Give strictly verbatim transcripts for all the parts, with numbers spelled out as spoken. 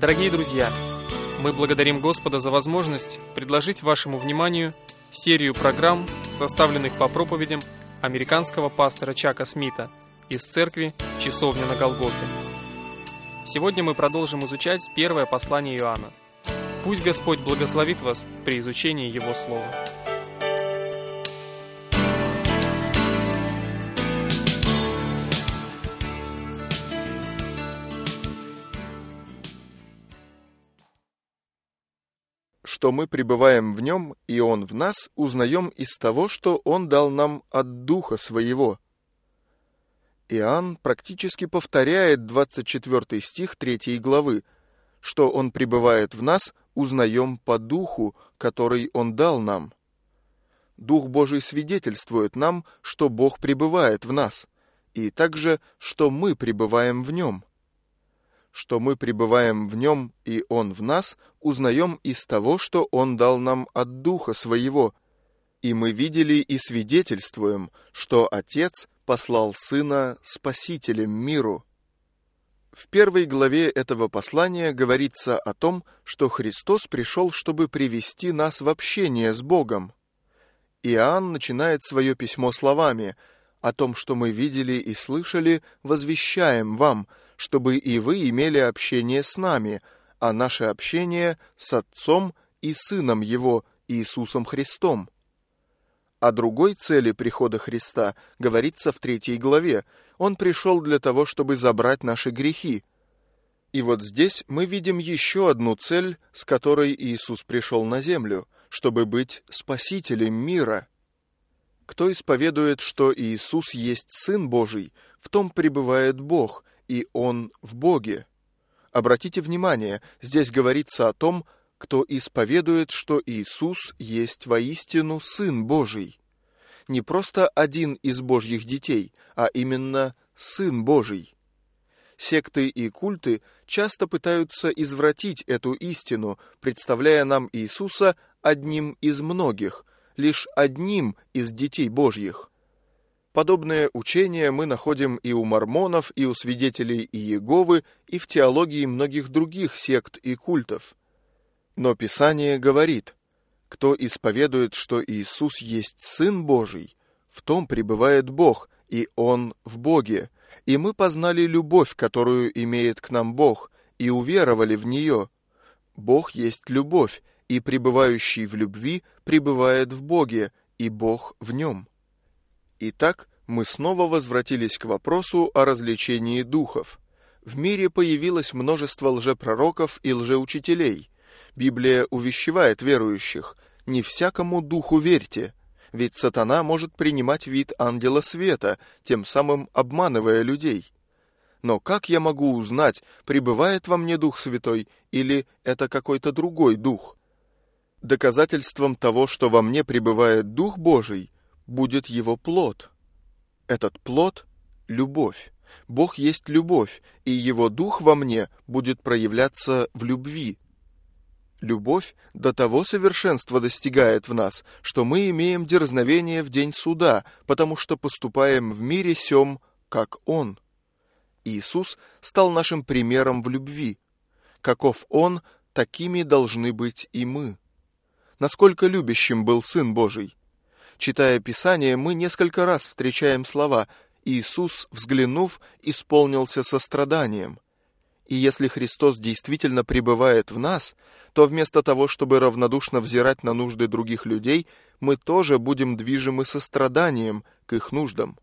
Дорогие друзья, мы благодарим Господа за возможность предложить вашему вниманию серию программ, составленных по проповедям американского пастора Чака Смита из церкви «Часовня на Голгофе». Сегодня мы продолжим изучать первое послание Иоанна. Пусть Господь благословит вас при изучении Его Слова. Что мы пребываем в Нем, и Он в нас, узнаем из того, что Он дал нам от Духа Своего. Иоанн практически повторяет двадцать четвёртый стих третьей главы. Что Он пребывает в нас, узнаем по Духу, который Он дал нам. Дух Божий свидетельствует нам, что Бог пребывает в нас, и также, что мы пребываем в Нем. Что мы пребываем в Нем, и Он в нас, узнаем из того, что Он дал нам от Духа Своего. И мы видели и свидетельствуем, что Отец послал Сына Спасителем миру. В первой главе этого послания говорится о том, что Христос пришел, чтобы привести нас в общение с Богом. Иоанн начинает свое письмо словами: «О том, что мы видели и слышали, возвещаем вам, чтобы и вы имели общение с нами, а наше общение с Отцом и Сыном Его, Иисусом Христом». О другой цели прихода Христа говорится в третьей главе. Он пришел для того, чтобы забрать наши грехи. И вот здесь мы видим еще одну цель, с которой Иисус пришел на землю, чтобы быть Спасителем мира. Кто исповедует, что Иисус есть Сын Божий, в том пребывает Бог, и Он в Боге. Обратите внимание, здесь говорится о том, кто исповедует, что Иисус есть воистину Сын Божий. Не просто один из Божьих детей, а именно Сын Божий. Секты и культы часто пытаются извратить эту истину, представляя нам Иисуса одним из многих, лишь одним из детей Божьих. Подобное учение мы находим и у мормонов, и у свидетелей Иеговы, и в теологии многих других сект и культов. Но Писание говорит: кто исповедует, что Иисус есть Сын Божий, в том пребывает Бог, и Он в Боге. И мы познали любовь, которую имеет к нам Бог, и уверовали в нее. Бог есть любовь, и пребывающий в любви пребывает в Боге, и Бог в нем. Итак, мы снова возвратились к вопросу о развлечении духов. В мире появилось множество лжепророков и лжеучителей. Библия увещевает верующих: не всякому духу верьте, ведь сатана может принимать вид ангела света, тем самым обманывая людей. Но как я могу узнать, пребывает во мне Дух Святой или это какой-то другой дух? Доказательством того, что во мне пребывает Дух Божий, будет его плод. Этот плод — любовь. Бог есть любовь, и его Дух во мне будет проявляться в любви. Любовь до того совершенства достигает в нас, что мы имеем дерзновение в день суда, потому что поступаем в мире сем, как Он. Иисус стал нашим примером в любви. Каков Он, такими должны быть и мы. Насколько любящим был Сын Божий? Читая Писание, мы несколько раз встречаем слова: «Иисус, взглянув, исполнился состраданием». И если Христос действительно пребывает в нас, то вместо того, чтобы равнодушно взирать на нужды других людей, мы тоже будем движимы состраданием к их нуждам.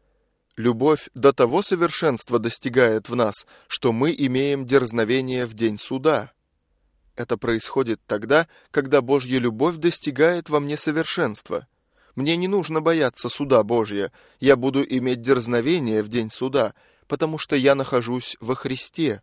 Любовь до того совершенства достигает в нас, что мы имеем дерзновение в день суда. Это происходит тогда, когда Божья любовь достигает во мне совершенства. Мне не нужно бояться суда Божия, я буду иметь дерзновение в день суда, потому что я нахожусь во Христе.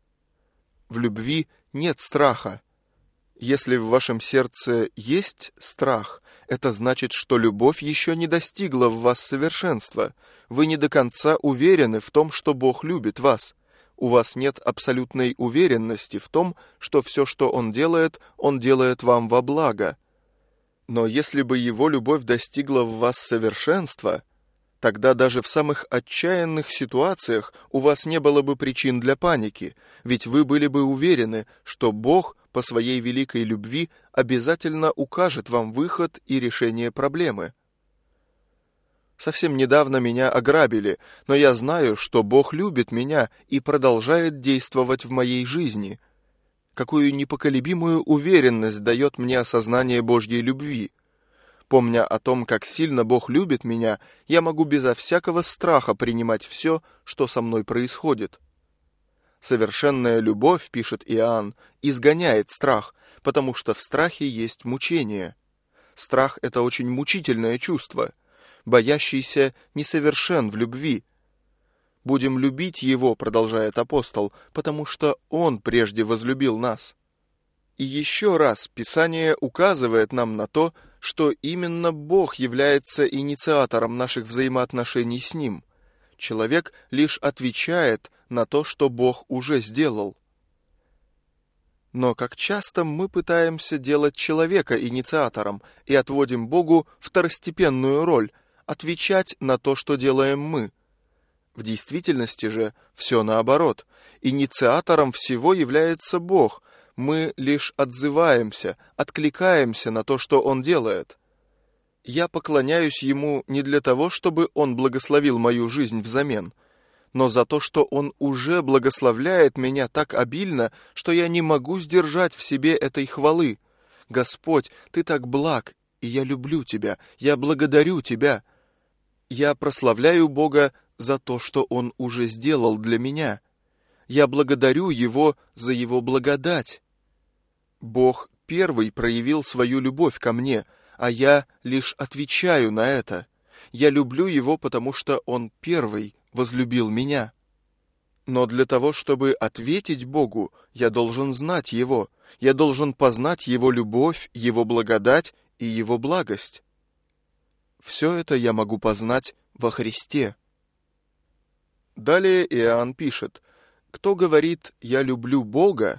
В любви нет страха. Если в вашем сердце есть страх, это значит, что любовь еще не достигла в вас совершенства. Вы не до конца уверены в том, что Бог любит вас. У вас нет абсолютной уверенности в том, что все, что Он делает, Он делает вам во благо. Но если бы Его любовь достигла в вас совершенства, Тогда даже в самых отчаянных ситуациях у вас не было бы причин для паники, ведь вы были бы уверены, что Бог по своей великой любви обязательно укажет вам выход и решение проблемы. Совсем недавно меня ограбили, но я знаю, что Бог любит меня и продолжает действовать в моей жизни. Какую непоколебимую уверенность дает мне осознание Божьей любви. Помня о том, как сильно Бог любит меня, я могу безо всякого страха принимать все, что со мной происходит. Совершенная любовь, пишет Иоанн, изгоняет страх, потому что в страхе есть мучение. Страх – это очень мучительное чувство. Боящийся несовершен в любви. Будем любить его, продолжает апостол, потому что он прежде возлюбил нас. И еще раз Писание указывает нам на то, что именно Бог является инициатором наших взаимоотношений с Ним. Человек лишь отвечает на то, что Бог уже сделал. Но как часто мы пытаемся делать человека инициатором и отводим Богу второстепенную роль, отвечать на то, что делаем мы. В действительности же все наоборот. Инициатором всего является Бог. Мы лишь отзываемся, откликаемся на то, что Он делает. Я поклоняюсь Ему не для того, чтобы Он благословил мою жизнь взамен, но за то, что Он уже благословляет меня так обильно, что я не могу сдержать в себе этой хвалы. Господь, Ты так благ, и я люблю Тебя, я благодарю Тебя. Я прославляю Бога за то, что Он уже сделал для меня. Я благодарю Его за Его благодать. Бог первый проявил свою любовь ко мне, а я лишь отвечаю на это. Я люблю Его, потому что Он первый возлюбил меня. Но для того, чтобы ответить Богу, я должен знать Его. Я должен познать Его любовь, Его благодать и Его благость. Все это я могу познать во Христе. Далее Иоанн пишет: «Кто говорит «я люблю Бога»?»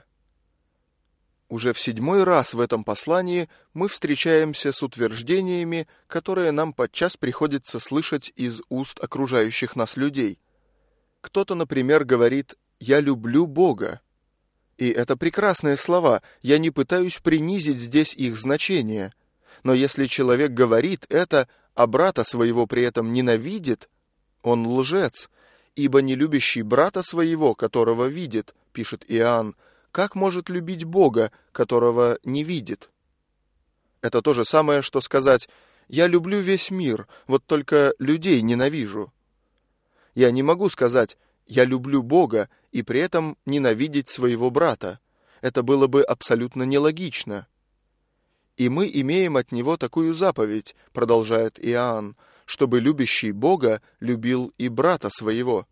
Уже в седьмой раз в этом послании мы встречаемся с утверждениями, которые нам подчас приходится слышать из уст окружающих нас людей. Кто-то, например, говорит «я люблю Бога». И это прекрасные слова, я не пытаюсь принизить здесь их значение. Но если человек говорит это, а брата своего при этом ненавидит, он лжец, ибо не любящий брата своего, которого видит, пишет Иоанн, как может любить Бога, которого не видит? Это то же самое, что сказать «я люблю весь мир, вот только людей ненавижу». Я не могу сказать «я люблю Бога» и при этом ненавидеть своего брата. Это было бы абсолютно нелогично. И мы имеем от него такую заповедь, продолжает Иоанн, чтобы любящий Бога любил и брата своего.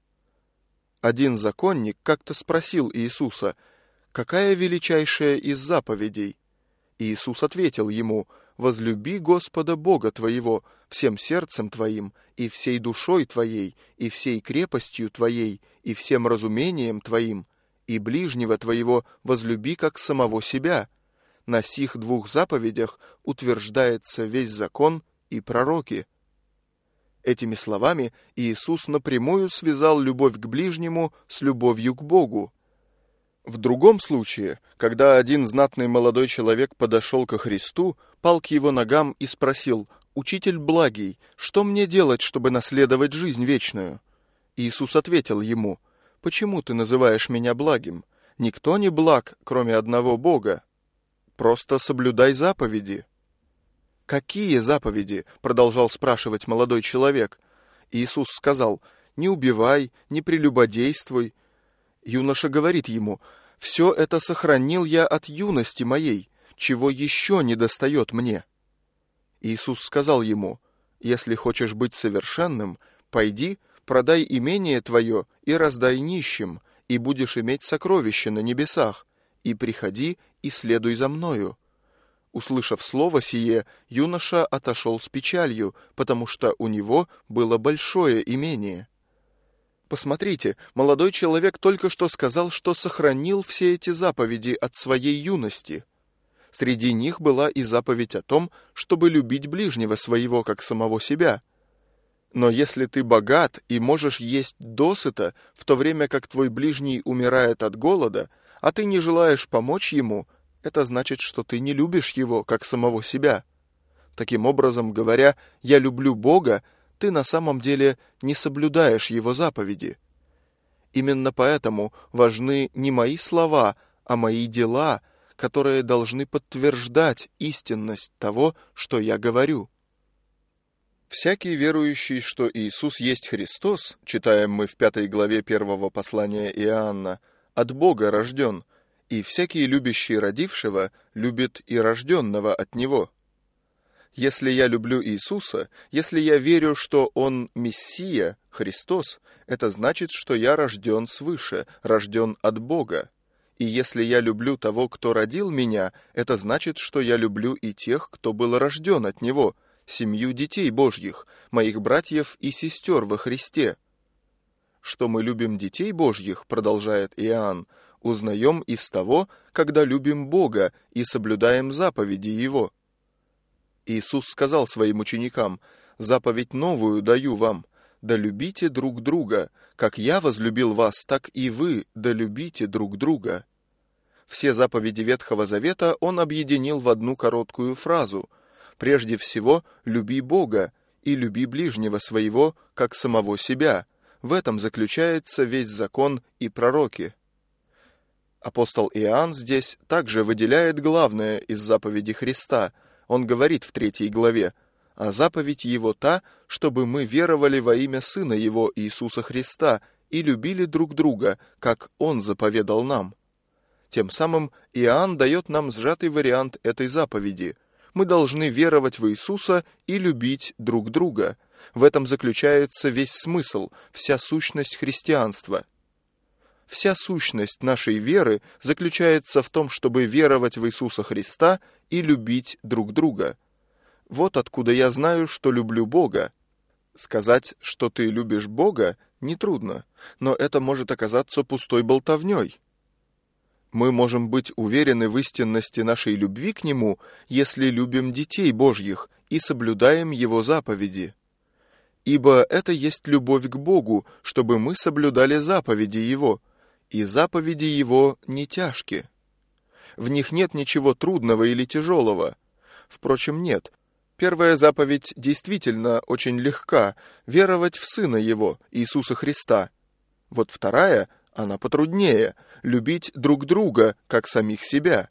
Один законник как-то спросил Иисуса: «Какая величайшая из заповедей?» Иисус ответил ему: «Возлюби Господа Бога твоего всем сердцем твоим, и всей душой твоей, и всей крепостью твоей, и всем разумением твоим, и ближнего твоего возлюби как самого себя». На сих двух заповедях утверждается весь закон и пророки. Этими словами Иисус напрямую связал любовь к ближнему с любовью к Богу. В другом случае, когда один знатный молодой человек подошел ко Христу, пал к его ногам и спросил: «Учитель благий, что мне делать, чтобы наследовать жизнь вечную?» Иисус ответил ему: «Почему ты называешь меня благим? Никто не благ, кроме одного Бога. Просто соблюдай заповеди». «Какие заповеди?» — продолжал спрашивать молодой человек. Иисус сказал: «Не убивай, не прелюбодействуй». Юноша говорит ему: «Все это сохранил я от юности моей, чего еще не достает мне». Иисус сказал ему: «Если хочешь быть совершенным, пойди, продай имение твое и раздай нищим, и будешь иметь сокровища на небесах, и приходи и следуй за мною». Услышав слово сие, юноша отошел с печалью, потому что у него было большое имение. Посмотрите, молодой человек только что сказал, что сохранил все эти заповеди от своей юности. Среди них была и заповедь о том, чтобы любить ближнего своего, как самого себя. Но если ты богат и можешь есть досыта, в то время как твой ближний умирает от голода, а ты не желаешь помочь ему, это значит, что ты не любишь его, как самого себя. Таким образом, говоря «я люблю Бога», ты на самом деле не соблюдаешь его заповеди. Именно поэтому важны не мои слова, а мои дела, которые должны подтверждать истинность того, что я говорю. Всякий верующий, что Иисус есть Христос, читаем мы в пятой главе первого послания Иоанна, от Бога рожден, и всякий любящий родившего любит и рожденного от Него. Если я люблю Иисуса, если я верю, что Он Мессия, Христос, это значит, что я рожден свыше, рожден от Бога. И если я люблю того, кто родил меня, это значит, что я люблю и тех, кто был рожден от Него, семью детей Божьих, моих братьев и сестер во Христе. Что мы любим детей Божьих, продолжает Иоанн, узнаем из того, когда любим Бога и соблюдаем заповеди Его. Иисус сказал своим ученикам: «Заповедь новую даю вам, да любите друг друга, как я возлюбил вас, так и вы да любите друг друга». Все заповеди Ветхого Завета Он объединил в одну короткую фразу: «Прежде всего, люби Бога и люби ближнего своего, как самого себя». В этом заключается весь закон и пророки. Апостол Иоанн здесь также выделяет главное из заповеди Христа. Он говорит в третьей главе: «А заповедь Его та, чтобы мы веровали во имя Сына Его Иисуса Христа и любили друг друга, как Он заповедал нам». Тем самым Иоанн дает нам сжатый вариант этой заповеди. Мы должны веровать в Иисуса и любить друг друга. В этом заключается весь смысл, вся сущность христианства. Вся сущность нашей веры заключается в том, чтобы веровать в Иисуса Христа и любить друг друга. Вот откуда я знаю, что люблю Бога. Сказать, что ты любишь Бога, нетрудно, но это может оказаться пустой болтовней. Мы можем быть уверены в истинности нашей любви к Нему, если любим детей Божьих и соблюдаем Его заповеди. Ибо это есть любовь к Богу, чтобы мы соблюдали заповеди Его, и заповеди Его не тяжки. В них нет ничего трудного или тяжелого. Впрочем, нет. Первая заповедь действительно очень легка — веровать в Сына Его, Иисуса Христа. Вот вторая, она потруднее — любить друг друга, как самих себя.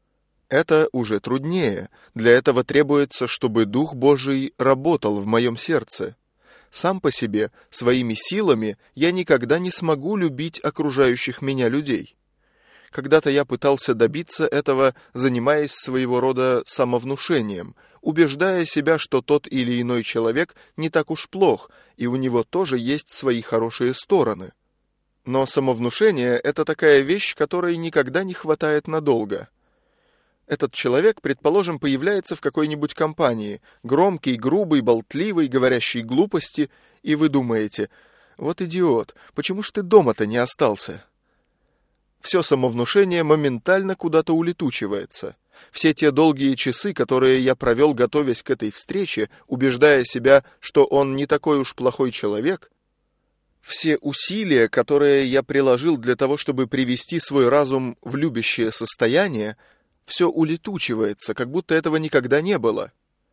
Это уже труднее. Для этого требуется, чтобы Дух Божий работал в моем сердце. Сам по себе, своими силами, я никогда не смогу любить окружающих меня людей. Когда-то я пытался добиться этого, занимаясь своего рода самовнушением, убеждая себя, что тот или иной человек не так уж плох, и у него тоже есть свои хорошие стороны. Но самовнушение — это такая вещь, которой никогда не хватает надолго. Этот человек, предположим, появляется в какой-нибудь компании, громкий, грубый, болтливый, говорящий глупости, и вы думаете: «Вот идиот, почему ж ты дома-то не остался?» Все самовнушение моментально куда-то улетучивается. Все те долгие часы, которые я провел, готовясь к этой встрече, убеждая себя, что он не такой уж плохой человек, все усилия, которые я приложил для того, чтобы привести свой разум в любящее состояние, все улетучивается, как будто этого никогда не было.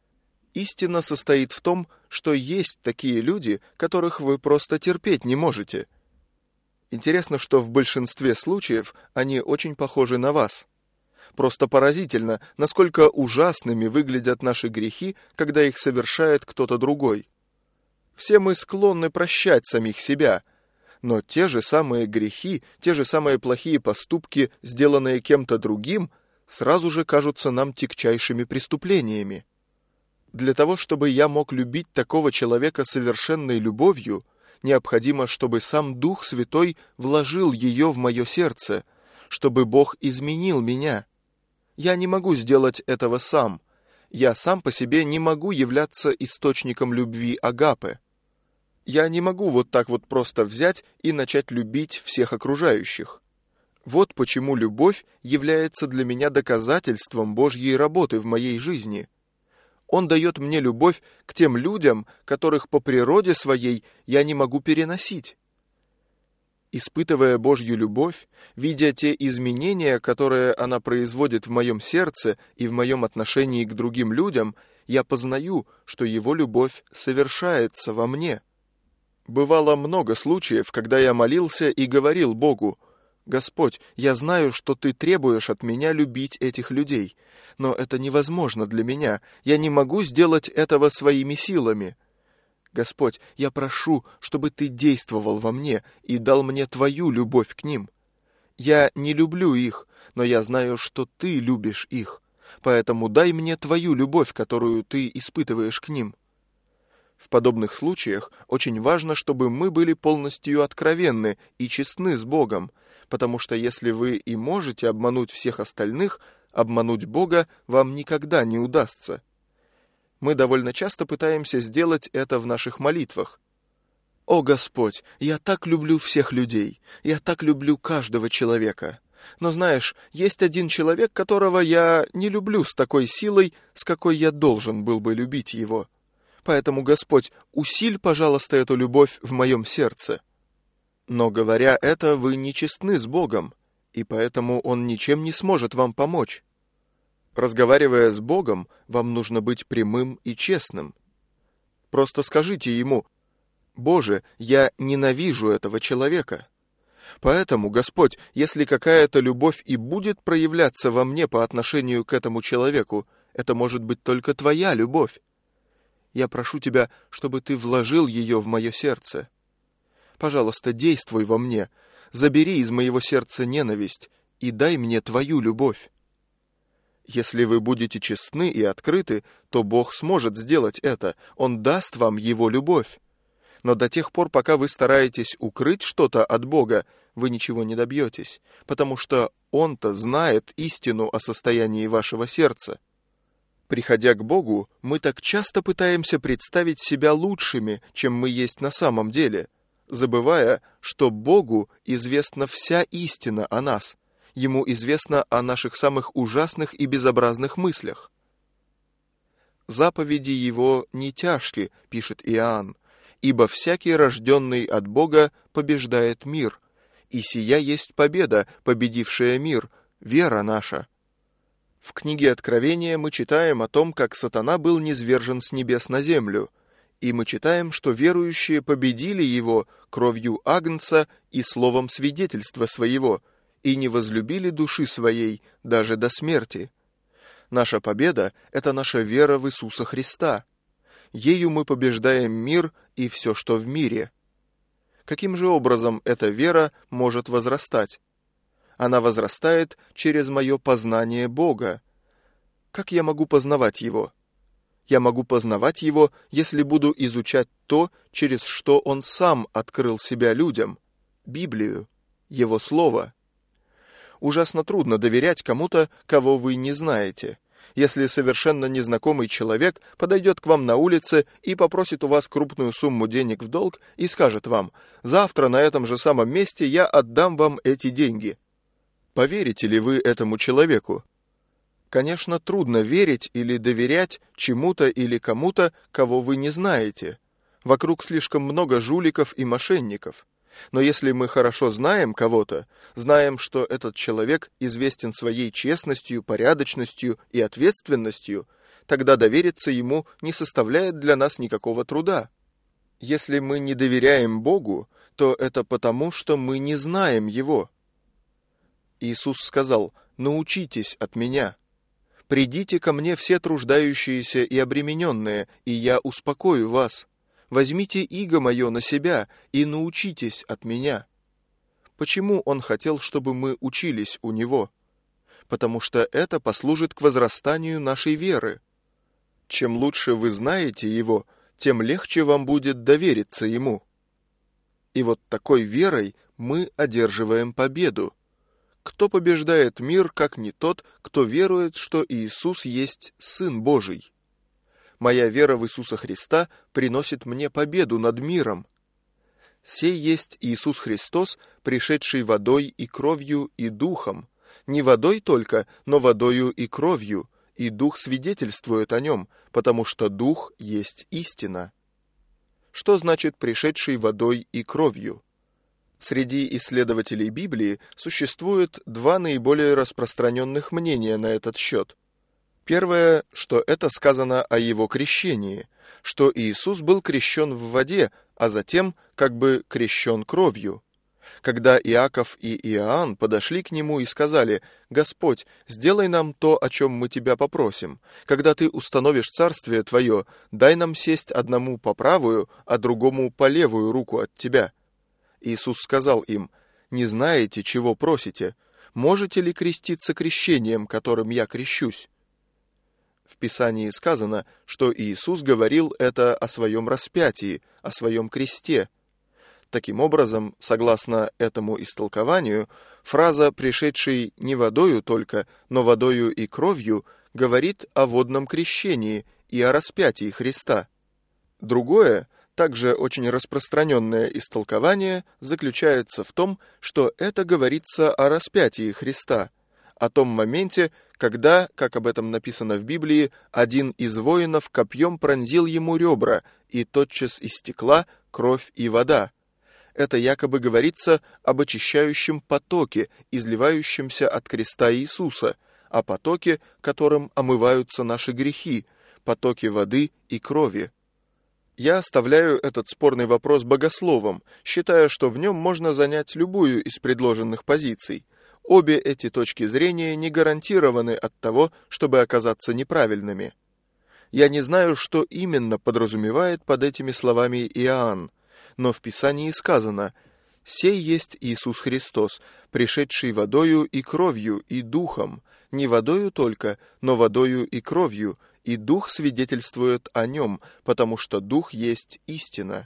Истина состоит в том, что есть такие люди, которых вы просто терпеть не можете. Интересно, что в большинстве случаев они очень похожи на вас. Просто поразительно, насколько ужасными выглядят наши грехи, когда их совершает кто-то другой. Все мы склонны прощать самих себя, но те же самые грехи, те же самые плохие поступки, сделанные кем-то другим, сразу же кажутся нам тягчайшими преступлениями. Для того, чтобы я мог любить такого человека совершенной любовью, необходимо, чтобы сам Дух Святой вложил ее в мое сердце, чтобы Бог изменил меня. Я не могу сделать этого сам. Я сам по себе не могу являться источником любви агапе. Я не могу вот так вот просто взять и начать любить всех окружающих. Вот почему любовь является для меня доказательством Божьей работы в моей жизни. Он дает мне любовь к тем людям, которых по природе своей я не могу переносить. Испытывая Божью любовь, видя те изменения, которые она производит в моем сердце и в моем отношении к другим людям, я познаю, что Его любовь совершается во мне. Бывало много случаев, когда я молился и говорил Богу: «Господь, я знаю, что Ты требуешь от меня любить этих людей, но это невозможно для меня, я не могу сделать этого своими силами. Господь, я прошу, чтобы Ты действовал во мне и дал мне Твою любовь к ним. Я не люблю их, но я знаю, что Ты любишь их, поэтому дай мне Твою любовь, которую Ты испытываешь к ним». В подобных случаях очень важно, чтобы мы были полностью откровенны и честны с Богом, потому что если вы и можете обмануть всех остальных, обмануть Бога вам никогда не удастся. Мы довольно часто пытаемся сделать это в наших молитвах. «О Господь, я так люблю всех людей, я так люблю каждого человека. Но знаешь, есть один человек, которого я не люблю с такой силой, с какой я должен был бы любить его. Поэтому, Господь, усиль, пожалуйста, эту любовь в моем сердце». Но, говоря это, вы нечестны с Богом, и поэтому Он ничем не сможет вам помочь. Разговаривая с Богом, вам нужно быть прямым и честным. Просто скажите Ему: «Боже, я ненавижу этого человека. Поэтому, Господь, если какая-то любовь и будет проявляться во мне по отношению к этому человеку, это может быть только Твоя любовь. Я прошу Тебя, чтобы Ты вложил ее в мое сердце. Пожалуйста, действуй во мне, забери из моего сердца ненависть и дай мне Твою любовь». Если вы будете честны и открыты, то Бог сможет сделать это, Он даст вам Его любовь. Но до тех пор, пока вы стараетесь укрыть что-то от Бога, вы ничего не добьетесь, потому что Он-то знает истину о состоянии вашего сердца. Приходя к Богу, мы так часто пытаемся представить себя лучшими, чем мы есть на самом деле, забывая, что Богу известна вся истина о нас. Ему известно о наших самых ужасных и безобразных мыслях. «Заповеди Его не тяжки», — пишет Иоанн, «ибо всякий, рожденный от Бога, побеждает мир, и сия есть победа, победившая мир, вера наша». В книге Откровения мы читаем о том, как сатана был низвержен с небес на землю, и мы читаем, что верующие победили его кровью Агнца и словом свидетельства своего, и не возлюбили души своей даже до смерти. Наша победа — это наша вера в Иисуса Христа. Ею мы побеждаем мир и все, что в мире. Каким же образом эта вера может возрастать? Она возрастает через мое познание Бога. Как я могу познавать Его? Я могу познавать Его, если буду изучать то, через что Он сам открыл себя людям — Библию, Его Слово. Ужасно трудно доверять кому-то, кого вы не знаете. Если совершенно незнакомый человек подойдет к вам на улице и попросит у вас крупную сумму денег в долг и скажет вам: «Завтра на этом же самом месте я отдам вам эти деньги». Поверите ли вы этому человеку? Конечно, трудно верить или доверять чему-то или кому-то, кого вы не знаете. Вокруг слишком много жуликов и мошенников. Но если мы хорошо знаем кого-то, знаем, что этот человек известен своей честностью, порядочностью и ответственностью, тогда довериться ему не составляет для нас никакого труда. Если мы не доверяем Богу, то это потому, что мы не знаем Его. Иисус сказал: «Научитесь от Меня. Придите ко Мне все труждающиеся и обремененные, и Я успокою вас. Возьмите иго мое на себя и научитесь от Меня». Почему Он хотел, чтобы мы учились у Него? Потому что это послужит к возрастанию нашей веры. Чем лучше вы знаете Его, тем легче вам будет довериться Ему. И вот такой верой мы одерживаем победу. Кто побеждает мир, как не тот, кто верует, что Иисус есть Сын Божий? Моя вера в Иисуса Христа приносит мне победу над миром. Сей есть Иисус Христос, пришедший водой и кровью и духом, не водой только, но водою и кровью, и Дух свидетельствует о нем, потому что Дух есть истина. Что значит «пришедший водой и кровью»? Среди исследователей Библии существует два наиболее распространенных мнения на этот счет. Первое, что это сказано о его крещении, что Иисус был крещен в воде, а затем как бы крещен кровью. Когда Иаков и Иоанн подошли к нему и сказали: «Господь, сделай нам то, о чем мы тебя попросим. Когда ты установишь царствие твое, дай нам сесть одному по правую, а другому по левую руку от тебя». Иисус сказал им: «Не знаете, чего просите? Можете ли креститься крещением, которым я крещусь?» В Писании сказано, что Иисус говорил это о своем распятии, о своем кресте. Таким образом, согласно этому истолкованию, фраза «пришедший не водою только, но водою и кровью» говорит о водном крещении и о распятии Христа. Другое, также очень распространенное истолкование заключается в том, что это говорится о распятии Христа, о том моменте, когда, как об этом написано в Библии, один из воинов копьем пронзил ему ребра, и тотчас истекла кровь и вода. Это якобы говорится об очищающем потоке, изливающемся от креста Иисуса, о потоке, которым омываются наши грехи, потоке воды и крови. Я оставляю этот спорный вопрос богословам, считая, что в нем можно занять любую из предложенных позиций. Обе эти точки зрения не гарантированы от того, чтобы оказаться неправильными. Я не знаю, что именно подразумевает под этими словами Иоанн, но в Писании сказано: «Сей есть Иисус Христос, пришедший водою и кровью и духом, не водою только, но водою и кровью, и Дух свидетельствует о нем, потому что Дух есть истина».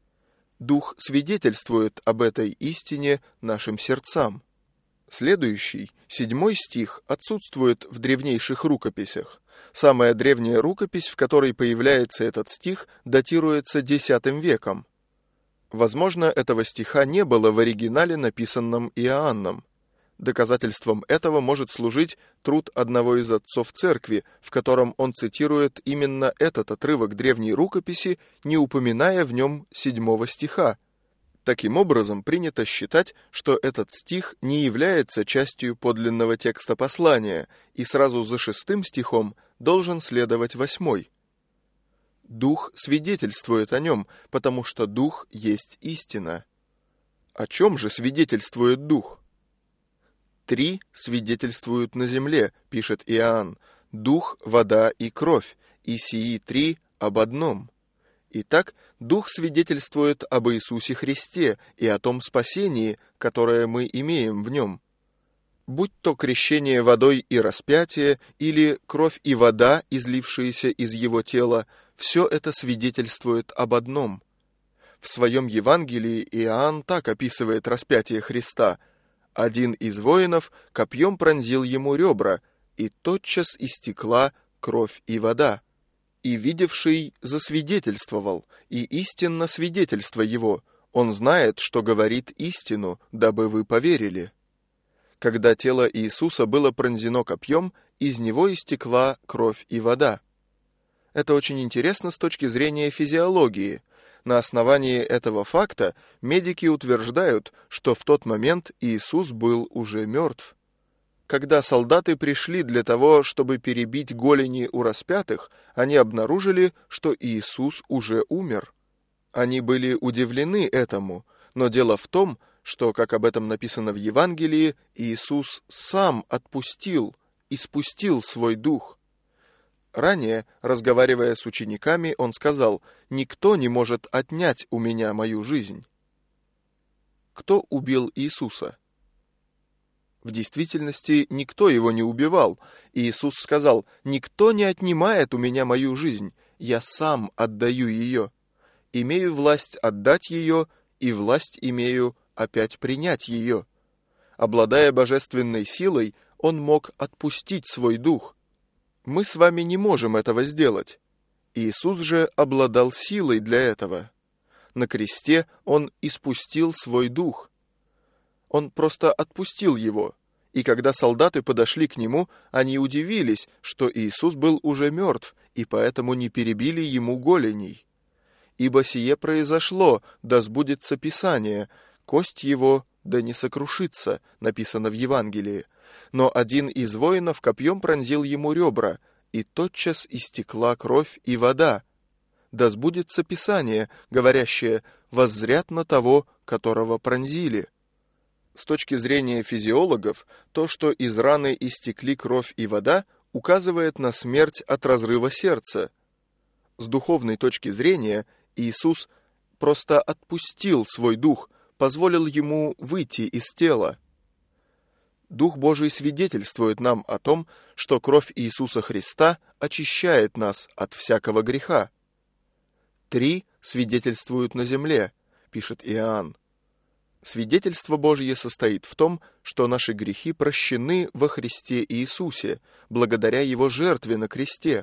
Дух свидетельствует об этой истине нашим сердцам. Следующий, седьмой стих, отсутствует в древнейших рукописях. Самая древняя рукопись, в которой появляется этот стих, датируется десятым веком. Возможно, этого стиха не было в оригинале, написанном Иоанном. Доказательством этого может служить труд одного из отцов церкви, в котором он цитирует именно этот отрывок древней рукописи, не упоминая в нем седьмого стиха. Таким образом, принято считать, что этот стих не является частью подлинного текста послания, и сразу за шестым стихом должен следовать восьмой. Дух свидетельствует о нем, потому что Дух есть истина. О чем же свидетельствует Дух? Три свидетельствуют на земле, пишет Иоанн: дух, вода и кровь, и сии три об одном. Итак, Дух свидетельствует об Иисусе Христе и о том спасении, которое мы имеем в нем. Будь то крещение водой и распятие, или кровь и вода, излившиеся из его тела, все это свидетельствует об одном. В своем Евангелии Иоанн так описывает распятие Христа: «Один из воинов копьем пронзил ему ребра, и тотчас истекла кровь и вода. И видевший засвидетельствовал, и истинно свидетельство его, он знает, что говорит истину, дабы вы поверили». Когда тело Иисуса было пронзено копьем, из него истекла кровь и вода. Это очень интересно с точки зрения физиологии. На основании этого факта медики утверждают, что в тот момент Иисус был уже мертв. Когда солдаты пришли для того, чтобы перебить голени у распятых, они обнаружили, что Иисус уже умер. Они были удивлены этому, но дело в том, что, как об этом написано в Евангелии, Иисус сам отпустил и спустил свой дух. Ранее, разговаривая с учениками, он сказал: «Никто не может отнять у меня мою жизнь». Кто убил Иисуса? В действительности, никто его не убивал. Иисус сказал: «Никто не отнимает у меня мою жизнь, я сам отдаю ее. Имею власть отдать ее, и власть имею опять принять ее». Обладая божественной силой, он мог отпустить свой дух. Мы с вами не можем этого сделать. Иисус же обладал силой для этого. На кресте он испустил свой дух. Он просто отпустил его, И когда солдаты подошли к нему, они удивились, что Иисус был уже мертв, и поэтому не перебили ему голеней. Ибо сие произошло, да сбудется Писание, кость его да не сокрушится, написано в Евангелии. Но один из воинов копьем пронзил ему ребра, и тотчас истекла кровь и вода. Да сбудется Писание, говорящее: воззрят на того, которого пронзили. С точки зрения физиологов, то, что из раны истекли кровь и вода, указывает на смерть от разрыва сердца. С духовной точки зрения, Иисус просто отпустил свой дух, позволил ему выйти из тела. Дух Божий свидетельствует нам о том, что кровь Иисуса Христа очищает нас от всякого греха. Три свидетельствуют на земле, пишет Иоанн. Свидетельство Божье состоит в том, что наши грехи прощены во Христе Иисусе, благодаря Его жертве на кресте.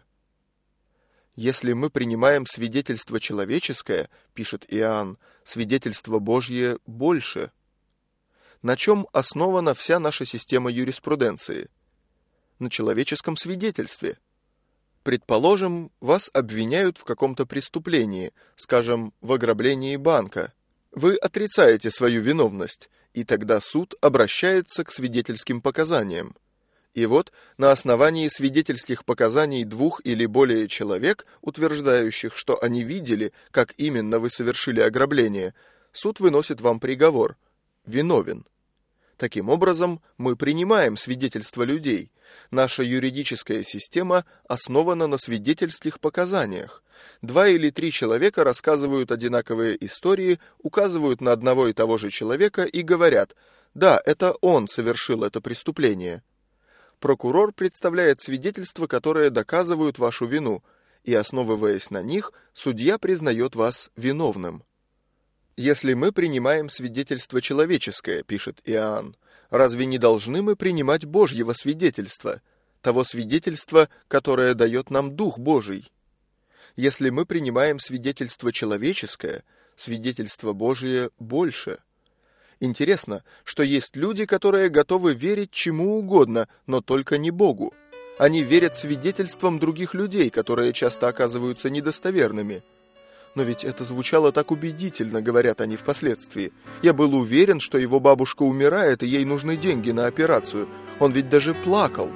Если мы принимаем свидетельство человеческое, пишет Иоанн, свидетельство Божье больше. На чем основана вся наша система юриспруденции? На человеческом свидетельстве. Предположим, вас обвиняют в каком-то преступлении, скажем, в ограблении банка. Вы отрицаете свою виновность, и тогда суд обращается к свидетельским показаниям. И вот, на основании свидетельских показаний двух или более человек, утверждающих, что они видели, как именно вы совершили ограбление, суд выносит вам приговор – виновен. Таким образом, мы принимаем свидетельства людей. Наша юридическая система основана на свидетельских показаниях. Два или три человека рассказывают одинаковые истории, указывают на одного и того же человека и говорят: «Да, это он совершил это преступление». Прокурор представляет свидетельства, которые доказывают вашу вину, и, основываясь на них, судья признает вас виновным. «Если мы принимаем свидетельство человеческое, — пишет Иоанн, — разве не должны мы принимать Божьего свидетельства, того свидетельства, которое дает нам Дух Божий? Если мы принимаем свидетельство человеческое, свидетельство Божие больше». Интересно, что есть люди, которые готовы верить чему угодно, но только не Богу. Они верят свидетельствам других людей, которые часто оказываются недостоверными. Но ведь это звучало так убедительно, говорят они впоследствии. Я был уверен, что его бабушка умирает, и ей нужны деньги на операцию. Он ведь даже плакал.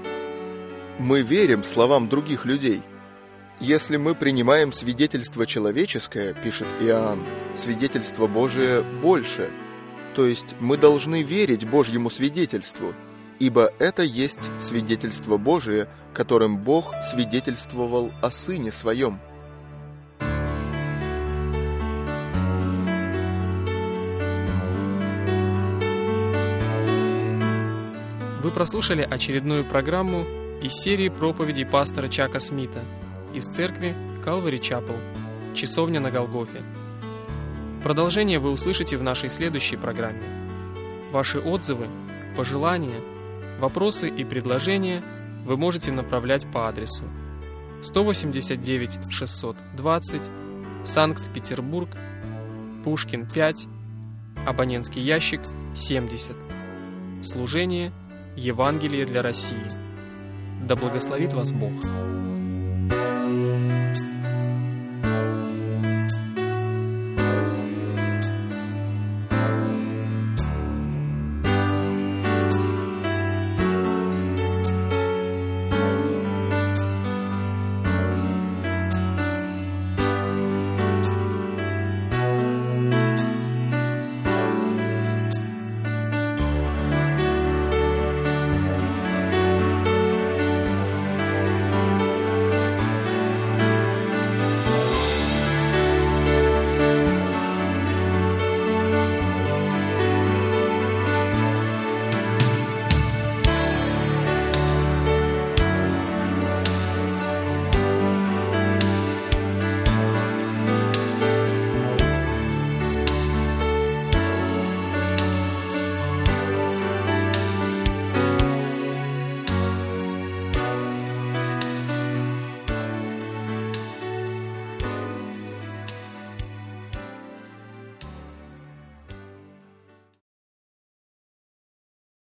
Мы верим словам других людей. Если мы принимаем свидетельство человеческое, пишет Иоанн, свидетельство Божие больше. То есть мы должны верить Божьему свидетельству, ибо это есть свидетельство Божие, которым Бог свидетельствовал о Сыне Своем. Вы прослушали очередную программу из серии проповедей пастора Чака Смита из церкви Calvary Chapel, Часовня на Голгофе. Продолжение вы услышите в нашей следующей программе. Ваши отзывы, пожелания, вопросы и предложения вы можете направлять по адресу сто восемьдесят девять шестьсот двадцать, Санкт-Петербург, Пушкин пять, абонентский ящик семьдесят. Служение Евангелие для России. Да благословит вас Бог!